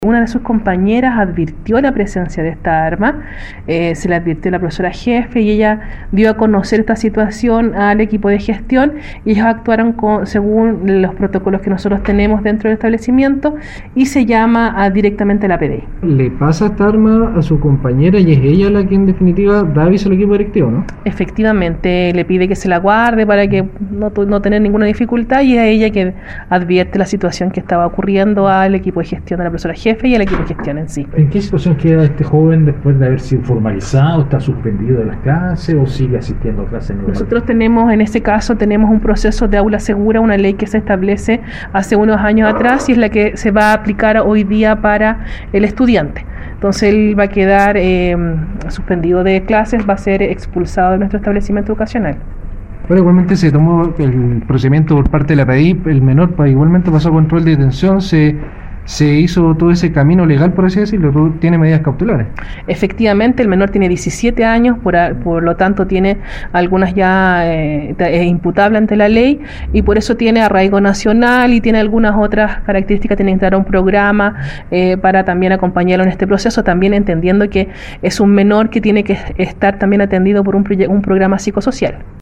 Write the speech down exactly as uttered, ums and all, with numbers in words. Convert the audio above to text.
Una de sus compañeras advirtió la presencia de esta arma, eh, se le advirtió a la profesora jefe y ella dio a conocer esta situación al equipo de gestión y ellos actuaron con, según los protocolos que nosotros tenemos dentro del establecimiento y se llama a, directamente a la P D I. Le pasa esta arma a su compañera y es ella la que en definitiva da aviso al equipo directivo, ¿no? Efectivamente, le pide que se la guarde para que no, no tener ninguna dificultad y es ella que advierte la situación que estaba ocurriendo al equipo de gestión de la profesora jefe y el equipo de gestión en sí. ¿En qué situación queda este joven después de haber sido formalizado? ¿Está suspendido de las clases o sigue asistiendo a clases normales? Nosotros tenemos, en este caso, tenemos un proceso de aula segura, una ley que se establece hace unos años atrás y es la que se va a aplicar hoy día para el estudiante. Entonces él va a quedar eh, suspendido de clases, va a ser expulsado de nuestro establecimiento educacional. Bueno, igualmente se tomó el procedimiento por parte de la P D I, el menor igualmente pasó a control de detención, se... se hizo todo ese camino legal, por así decirlo, tiene medidas cautelares. Efectivamente, el menor tiene diecisiete años, por, por lo tanto tiene algunas ya eh, es imputable ante la ley y por eso tiene arraigo nacional y tiene algunas otras características, tiene que entrar a un programa eh, para también acompañarlo en este proceso, también entendiendo que es un menor que tiene que estar también atendido por un, un programa psicosocial.